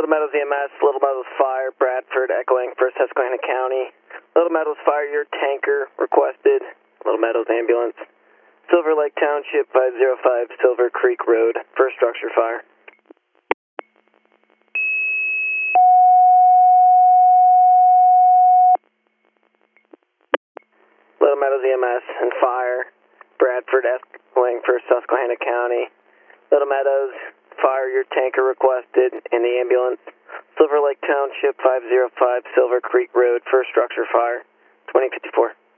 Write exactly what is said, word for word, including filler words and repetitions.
Little Meadows E M S, Little Meadows Fire, Bradford, echoing for Susquehanna County. Little Meadows Fire, your tanker requested. Little Meadows Ambulance. Silver Lake Township, five oh five Silver Creek Road, first structure fire. Little Meadows E M S and Fire, Bradford, echoing for Susquehanna County. Little Meadows Fire, your tanker requested in the ambulance. Silver Lake Township, five oh five Silver Creek Road, first structure fire, twenty fifty-four.